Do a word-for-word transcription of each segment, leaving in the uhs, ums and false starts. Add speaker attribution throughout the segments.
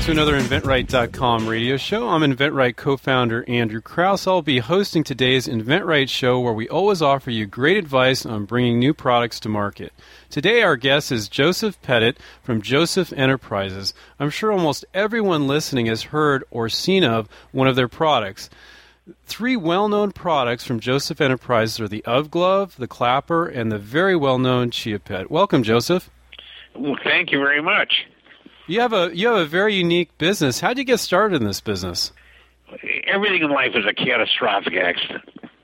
Speaker 1: to another InventRight dot com radio show. I'm InventRight co-founder Andrew Krause. I'll be hosting today's InventRight show, where we always offer you great advice on bringing new products to market. Today our guest is Joseph Pettit from Joseph Enterprises. I'm sure almost everyone listening has heard or seen of one of their products. Three well-known products from Joseph Enterprises are the Ov Glove, the Clapper, and the very well-known Chia Pet. Welcome, Joseph.
Speaker 2: Well, thank you very much.
Speaker 1: You have a you have a very unique business. How did you get started in this business?
Speaker 2: Everything in life is a catastrophic accident.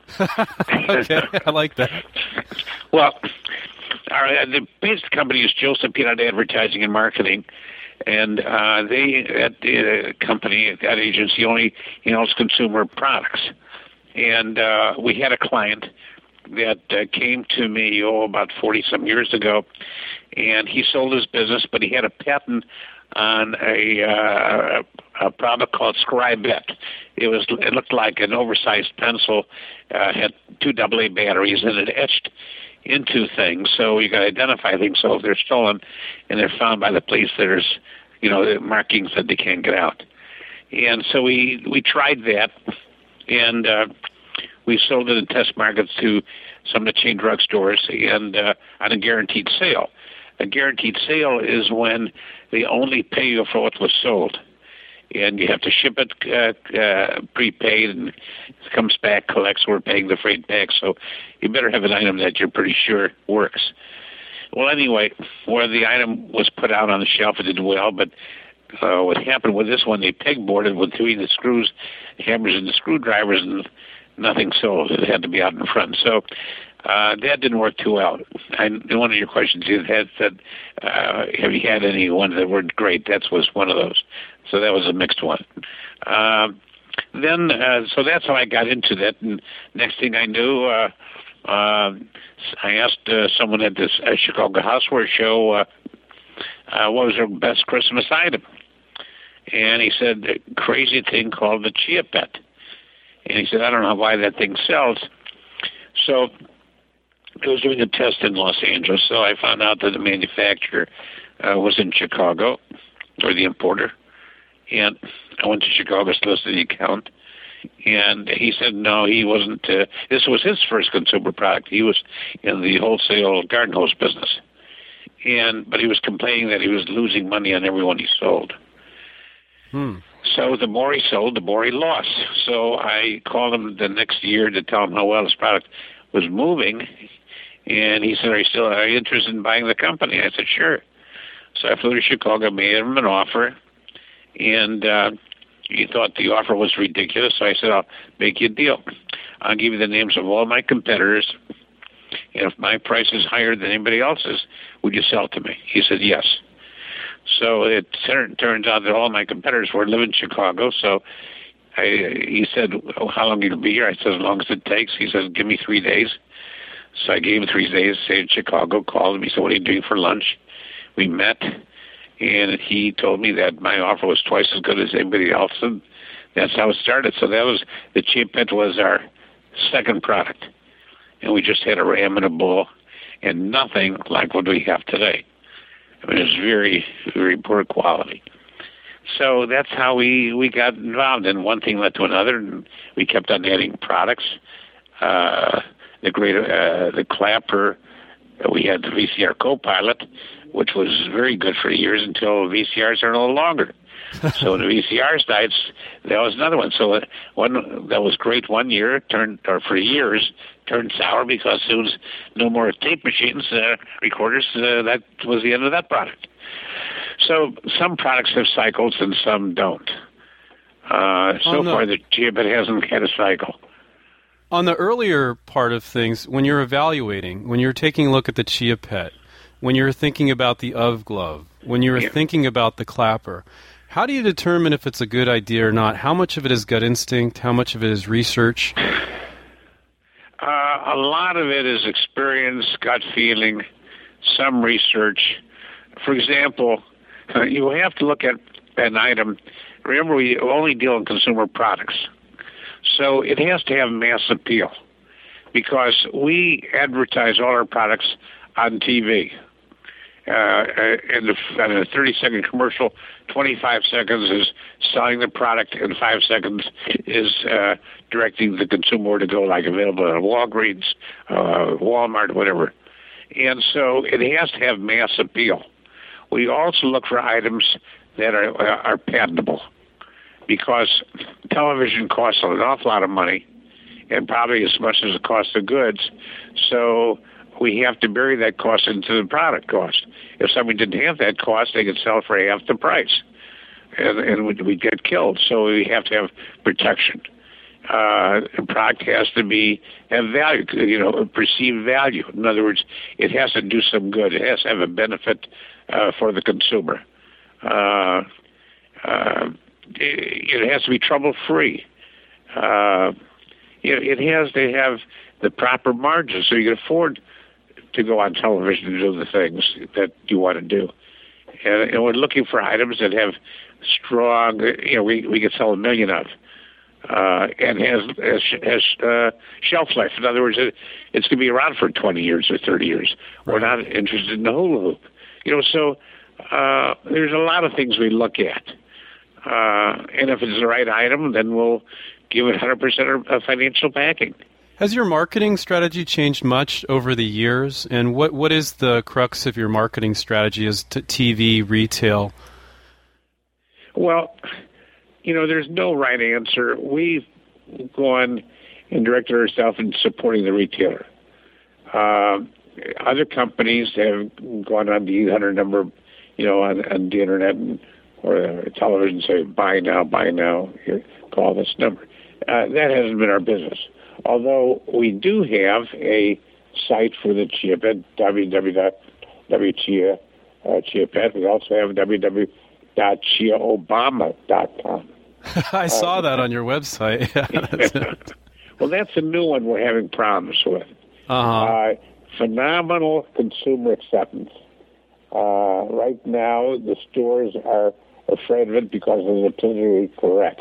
Speaker 1: Okay, I like that.
Speaker 2: Well, our, the basic company is Joseph Peanut Advertising and Marketing, and uh, they at the uh, company, that agency, only handles consumer products. And uh, we had a client that uh, came to me oh about forty some years ago, and he sold his business, but he had a patent on a, uh, a product called Scribet. It was it looked like an oversized pencil, uh, had two double A batteries, and it etched into things, so you got to identify things. So if they're stolen and they're found by the police, there's you know markings that they can't get out. And so we we tried that, and uh, we sold it in test markets to some of the chain drugstores and uh, on a guaranteed sale. A guaranteed sale is when they only pay you for what was sold, and you have to ship it uh, uh, prepaid, and it comes back, collects, we're paying the freight back, so you better have an item that you're pretty sure works. Well, anyway, where the item was put out on the shelf, it did well, but uh, what happened with this one, they pegboarded between the screws, the hammers, and the screwdrivers, and nothing sold. It had to be out in front. So uh, that didn't work too well. I, one of your questions you had said, uh, have you had any ones that weren't great? That was one of those. So that was a mixed one. Uh, then, uh, so that's how I got into that. And next thing I knew, uh, uh, I asked uh, someone at this uh, Chicago Houseware show uh, uh, what was their best Christmas item. And he said, a crazy thing called the Chia Pet. And he said, I don't know why that thing sells. So I was doing a test in Los Angeles, so I found out that the manufacturer uh, was in Chicago, or the importer. And I went to Chicago, solicited the account, and he said no, he wasn't. Uh, this was his first consumer product. He was in the wholesale garden hose business. and But he was complaining that he was losing money on everyone he sold.
Speaker 1: Hmm.
Speaker 2: So the more he sold, the more he lost. So I called him the next year to tell him how well his product was moving, and he said, are you still are you interested in buying the company? I said, sure. So I flew to Chicago, made him an offer, and uh, he thought the offer was ridiculous, so I said, I'll make you a deal. I'll give you the names of all my competitors, and if my price is higher than anybody else's, would you sell to me? He said, yes. So it turns out that all my competitors were living in Chicago. So I, he said, oh, how long are you going to be here? I said, as long as it takes. He said, give me three days. So I gave him three days, stayed in Chicago, called him. He said, what are you doing for lunch? We met, and he told me that my offer was twice as good as anybody else, and that's how it started. So that was, the Chia Pet was our second product, and we just had a ram in a bull, and nothing like what we have today. I mean, it's very, very poor quality. So that's how we, we got involved, and one thing led to another, and we kept on adding products. Uh, the great, uh, the Clapper, we had the V C R Copilot, which was very good for years until V C Rs are no longer. So when the V C Rs died, that was another one. So one that was great one year, turned or for years, turned sour because there was no more tape machines, uh, recorders. Uh, that was the end of that product. So some products have cycles and some don't. Uh, so
Speaker 1: oh, no.
Speaker 2: far, the Chia Pet hasn't had a cycle.
Speaker 1: On the earlier part of things, when you're evaluating, when you're taking a look at the Chia Pet, when you're thinking about the Ov Glove, when you're yeah. thinking about the Clapper, how do you determine if it's a good idea or not? How much of it is gut instinct? How much of it is research?
Speaker 2: Uh, a lot of it is experience, gut feeling, some research. For example, uh, you have to look at an item. Remember, we only deal in consumer products. So it has to have mass appeal because we advertise all our products on T V. Uh, in, the, in a thirty-second commercial, twenty-five seconds is selling the product, and five seconds is uh, directing the consumer where to go, like available at Walgreens, uh, Walmart, whatever. And so it has to have mass appeal. We also look for items that are, are patentable, because television costs an awful lot of money, and probably as much as the cost of goods. So we have to bury that cost into the product cost. If somebody didn't have that cost, they could sell it for half the price, and, and we'd, we'd get killed. So we have to have protection. Uh, the product has to be have value, you know, perceived value. In other words, it has to do some good. It has to have a benefit uh, for the consumer. Uh, uh, it, it has to be trouble-free. Uh, it, it has to have the proper margins so you can afford to go on television and do the things that you want to do. And, and we're looking for items that have strong, you know, we, we could sell a million of, uh, and has has, has uh, shelf life. In other words, it, it's going to be around for twenty years or thirty years. Right. We're not interested in the hula hoop. You know, so uh, there's a lot of things we look at. Uh, and if it's the right item, then we'll give it one hundred percent of financial backing.
Speaker 1: Has your marketing strategy changed much over the years? And what, what is the crux of your marketing strategy as to T V, retail?
Speaker 2: Well, you know, there's no right answer. We've gone and directed ourselves in supporting the retailer. Uh, other companies have gone on the eight hundred number, you know, on, on the internet and, or television, say, buy now, buy now, here, call this number. Uh, that hasn't been our business. Although we do have a site for the Chia Pet, w w w dot w chia pet. We also have w w w dot chia obama dot com.
Speaker 1: I saw uh, that on your website.
Speaker 2: that's well, that's a new one we're having problems with.
Speaker 1: Uh-huh.
Speaker 2: Uh, phenomenal consumer acceptance. Uh, right now, the stores are afraid of it because it's politically correct.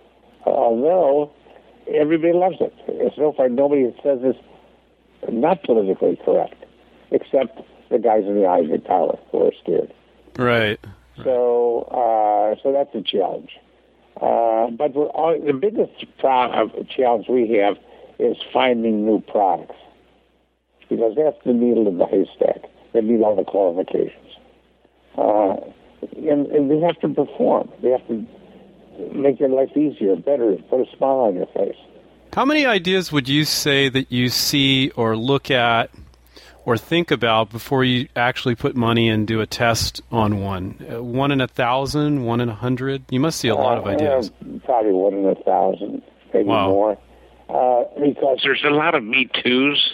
Speaker 2: Although everybody loves it. So far, nobody says it's not politically correct, except the guys in the ivory tower who are scared.
Speaker 1: Right.
Speaker 2: So, uh, so that's a challenge. Uh, but we're all, the biggest pro- challenge we have is finding new products, because that's the needle in the haystack. They need all the qualifications, uh, and, and they have to perform. They have to make your life easier, better, put a smile on your face.
Speaker 1: How many ideas would you say that you see or look at or think about before you actually put money and do a test on one? Uh, one in a thousand, one in a hundred? You must see a lot of ideas.
Speaker 2: Uh, probably one in a thousand, maybe
Speaker 1: wow.
Speaker 2: more. Uh, because there's a lot of Me Too's,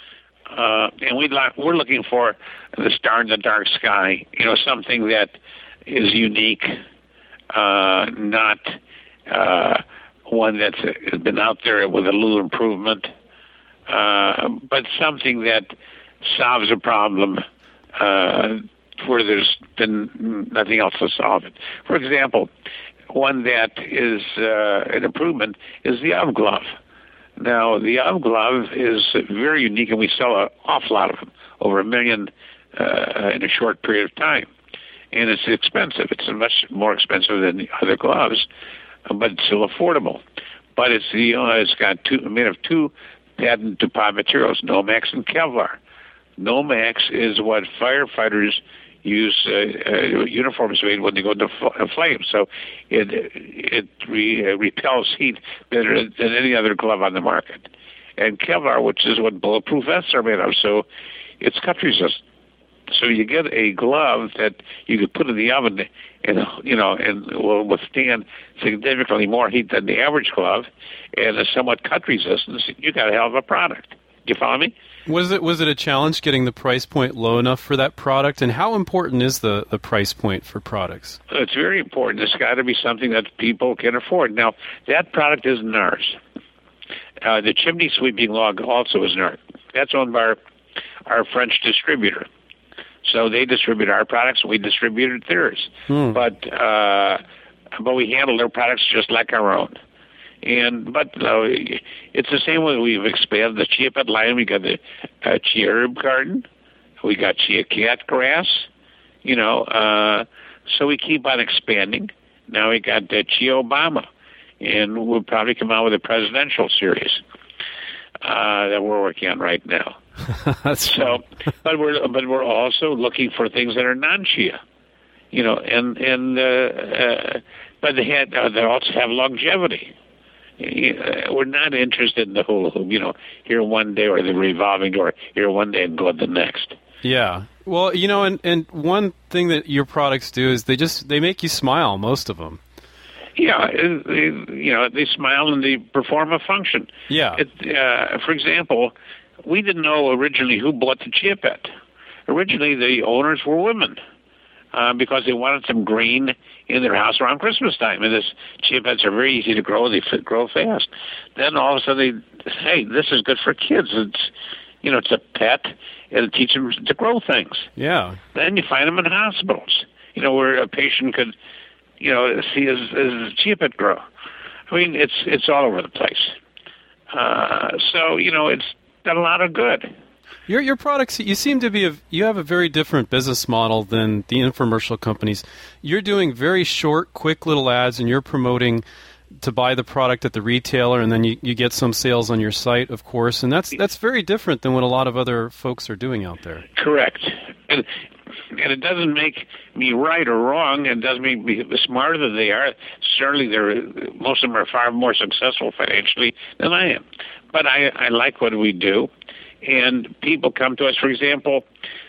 Speaker 2: uh, and we like, we're looking for the star in the dark sky, you know, something that is unique. Uh, not uh, one that's uh, been out there with a little improvement, uh, but something that solves a problem uh, where there's been nothing else to solve it. For example, one that is uh, an improvement is the Ov Glove. Now, the Ov Glove is very unique, and we sell an awful lot of them, over a million uh, in a short period of time. And it's expensive. It's much more expensive than the other gloves, but it's still affordable. But it's the uh, it's got two made of two patent DuPont materials, Nomex and Kevlar. Nomex is what firefighters use uh, uh, uniforms made when they go into fl- flames. So it it re, uh, repels heat better than any other glove on the market. And Kevlar, which is what bulletproof vests are made of, so it's cut resistant. So you get a glove that you could put in the oven, and you know, and will withstand significantly more heat than the average glove, and is somewhat cut resistant. You got a hell of a product. You follow me?
Speaker 1: Was it was it a challenge getting the price point low enough for that product? And how important is the, the price point for products?
Speaker 2: It's very important. It's got to be something that people can afford. Now, that product isn't ours. Uh, the chimney sweeping log also isn't ours. That's owned by our, our French distributor. So they distribute our products, we distributed theirs. Hmm. But uh, but we handle their products just like our own. And but uh, it's the same way we've expanded the Chia Pet line. We got the uh, Chia Herb Garden, we got Chia Cat Grass, You know, uh, so we keep on expanding. Now we got uh, Chia Obama, and we'll probably come out with a presidential series uh, that we're working on right now.
Speaker 1: That's
Speaker 2: so, but we're but we're also looking for things that are non-Chia, you know, and and uh, uh, but they had uh, they also have longevity. Uh, we're not interested in the whole, you know, here one day or the revolving door, here one day and go the next.
Speaker 1: Yeah. Well, you know, and, and one thing that your products do is they just they make you smile, most of them.
Speaker 2: Yeah, they, you know, they smile and they perform a function.
Speaker 1: Yeah.
Speaker 2: It, uh, for example, we didn't know originally who bought the Chia Pet. Originally, the owners were women uh, because they wanted some green in their house around Christmas time. And this Chia Pets are very easy to grow; they fit, grow fast. Then all of a sudden, they, hey, this is good for kids. It's, you know, it's a pet. It'll teach them to grow things.
Speaker 1: Yeah.
Speaker 2: Then you find them in hospitals, you know, where a patient could, you know, see his, his Chia Pet grow. I mean, it's it's all over the place. Uh, so, you know, it's done a lot of good.
Speaker 1: Your your products, you seem to be a, you have a very different business model than the infomercial companies. You're doing very short, quick little ads, and you're promoting to buy the product at the retailer, and then you, you get some sales on your site, of course, and that's that's very different than what a lot of other folks are doing out there.
Speaker 2: Correct. And, and it doesn't make me right or wrong. It doesn't make me smarter than they are. Certainly, they're, most of them are far more successful financially than I am. But I, I like what we do, and people come to us. For example,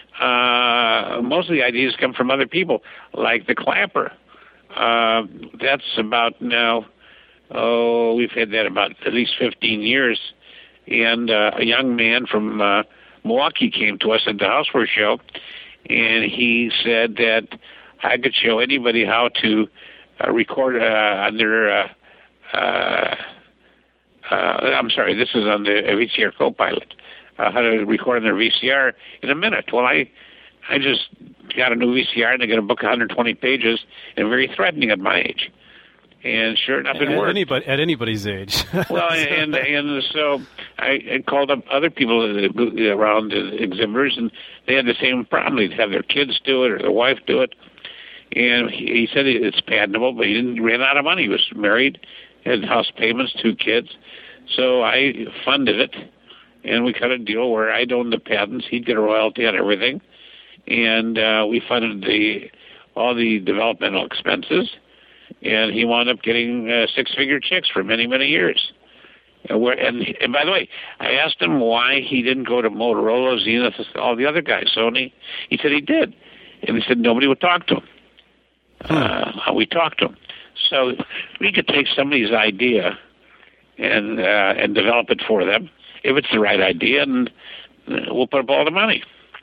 Speaker 2: uh, most of the ideas come from other people, like the Clapper. Uh, that's about now... Oh, we've had that about at least fifteen years. And uh, a young man from uh, Milwaukee came to us at the Houseware Show, and he said that I could show anybody how to uh, record uh, on their, uh, uh, uh, I'm sorry, this is on the V C R Copilot, uh, how to record on their V C R in a minute. Well, I I just got a new V C R, and I got a book of one hundred twenty pages, and very threatening at my age. And sure enough, it
Speaker 1: at
Speaker 2: worked.
Speaker 1: Anybody, at anybody's age.
Speaker 2: Well, and and so I, I called up other people around the exhibitors, and they had the same problem. They'd have their kids do it or their wife do it. And he, he said it's patentable, but he didn't ran out of money. He was married, had house payments, two kids. So I funded it, and we cut a deal where I'd own the patents. He'd get a royalty on everything. And uh, we funded the all the developmental expenses. And he wound up getting uh, six-figure checks for many, many years. And, we're, and, and by the way, I asked him why he didn't go to Motorola, Zenith, all the other guys, Sony. He said he did. And he said nobody would talk to him. Hmm. Uh, we talked to him. So we could take somebody's idea and uh, and develop it for them, if it's the right idea, and we'll put up all the money.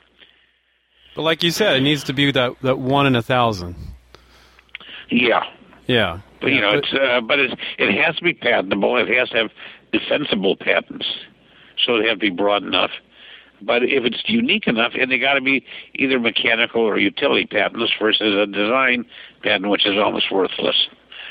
Speaker 1: But like you said, it needs to be that, that one in a thousand.
Speaker 2: Yeah.
Speaker 1: Yeah,
Speaker 2: but, you know, but, it's uh, but it's, it has to be patentable. It has to have defensible patents, so they have to be broad enough. But if it's unique enough, and they got to be either mechanical or utility patents versus a design patent, which is almost worthless.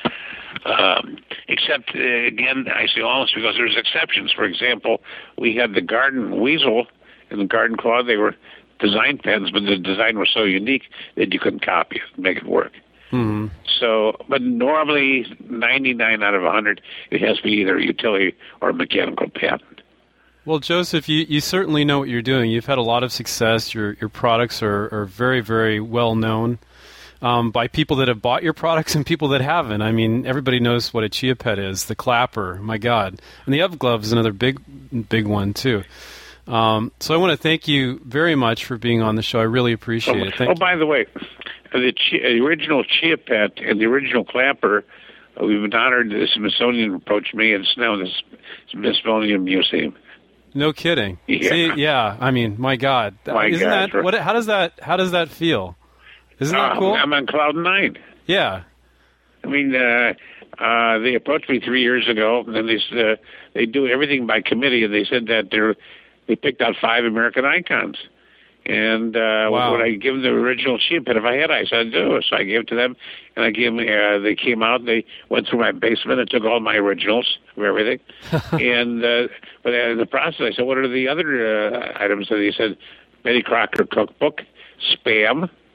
Speaker 2: Um, except uh, again, I say almost because there's exceptions. For example, we had the garden weasel and the garden claw. They were design patents, but the design was so unique that you couldn't copy it, make it work.
Speaker 1: Mm-hmm.
Speaker 2: So, but normally ninety-nine out of one hundred, it has to be either a utility or a mechanical patent.
Speaker 1: Well, Joseph, you, you certainly know what you're doing. You've had a lot of success. Your your products are, are very, very well known um, by people that have bought your products and people that haven't. I mean, everybody knows what a Chia Pet is, the Clapper, my God. And the Eve Glove is another big, big one, too. Um, so I want to thank you very much for being on the show. I really appreciate
Speaker 2: oh,
Speaker 1: it. Thank
Speaker 2: oh,
Speaker 1: you.
Speaker 2: by the way, the, Chia, the original Chia Pet and the original Clapper, uh, we've been honored. The Smithsonian approached me, and it's now in the Smithsonian Museum.
Speaker 1: No kidding.
Speaker 2: Yeah.
Speaker 1: See, yeah. I mean, my God.
Speaker 2: My
Speaker 1: Isn't
Speaker 2: God.
Speaker 1: that what? How does that? How does that feel? Isn't that
Speaker 2: uh,
Speaker 1: cool?
Speaker 2: I'm on cloud nine.
Speaker 1: Yeah.
Speaker 2: I mean, uh, uh, they approached me three years ago, and they uh, they do everything by committee, and they said that they're they picked out five American icons. And uh,
Speaker 1: wow.
Speaker 2: would I give them the original Chia Pet? If I had, I said, do. So I gave it to them, and I gave them. Uh, they came out. They went through my basement and took all my originals of everything. and uh, but in the process, I said, "What are the other uh, items?" And they said, "Betty Crocker cookbook, Spam,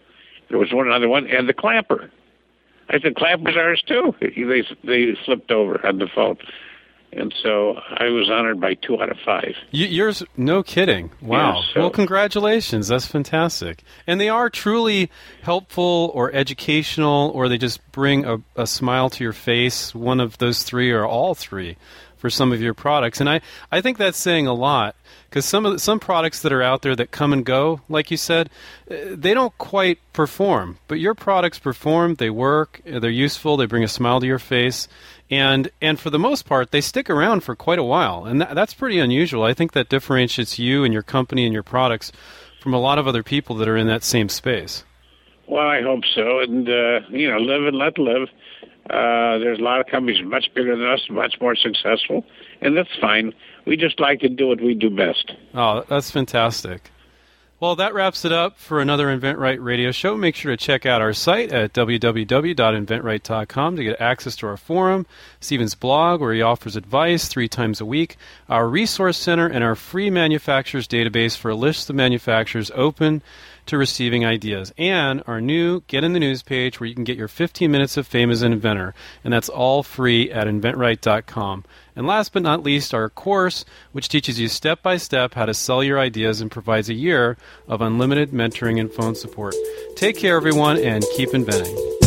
Speaker 2: There was one other one, and the clamper. I said, clamper's ours too. They they flipped over on the phone. And so I was honored by two out of five.
Speaker 1: You, yours, no kidding. Wow.
Speaker 2: Yeah, so.
Speaker 1: Well, congratulations. That's fantastic. And they are truly helpful or educational, or they just bring a, a smile to your face, one of those three or all three for some of your products. And I, I think that's saying a lot, because some of the, some products that are out there that come and go, like you said, they don't quite perform. But your products perform, they work, they're useful, they bring a smile to your face. And and for the most part, they stick around for quite a while. And that, that's pretty unusual. I think that differentiates you and your company and your products from a lot of other people that are in that same space.
Speaker 2: Well, I hope so. And, uh, you know, live and let live. Uh, there's a lot of companies much bigger than us, much more successful. And that's fine. We just like to do what we do best.
Speaker 1: Oh, that's fantastic. Well, that wraps it up for another InventRight radio show. Make sure to check out our site at w w w dot invent right dot com to get access to our forum, Stephen's blog, where he offers advice three times a week, our resource center, and our free manufacturers database for a list of manufacturers open to receiving ideas, and our new Get in the News page where you can get your fifteen minutes of fame as an inventor, and that's all free at invent right dot com. And last but not least, our course, which teaches you step-by-step how to sell your ideas and provides a year of unlimited mentoring and phone support. Take care, everyone, and keep inventing.